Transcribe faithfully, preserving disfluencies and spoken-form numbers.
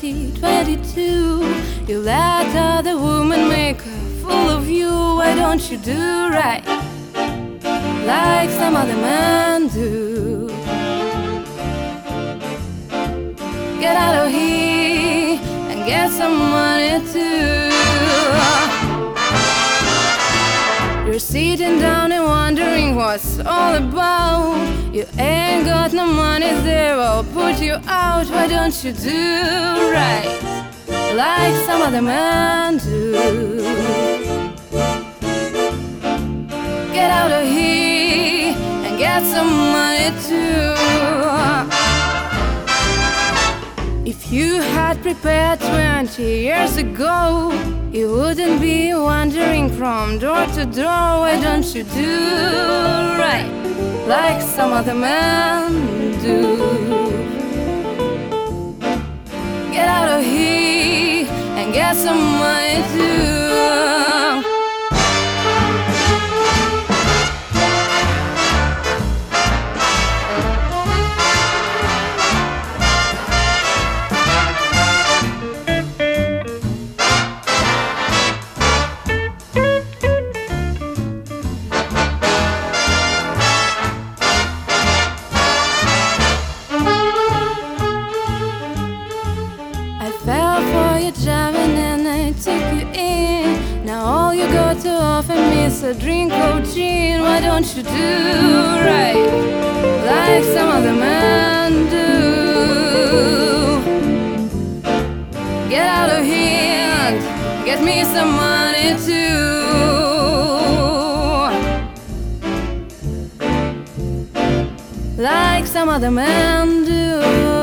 twenty, twenty-two. You let other women make a fool of you. Why don't you do right like some other men do? Get out of here and get some money too. You're sitting down and wondering what's all about. You ain't got no money there, I'll put you out. Why don't you do right like some other men do? Get out of here and get some money too. If you had prepared twenty years ago, you wouldn't be wandering from door to door. Why don't you do right like some other men do? Get out of here and get some money too. Jamming and I took you in. Now all you got to offer me is a drink of gin. Why don't you do right like some other men do? Get out of here and get me some money too, like some other men do.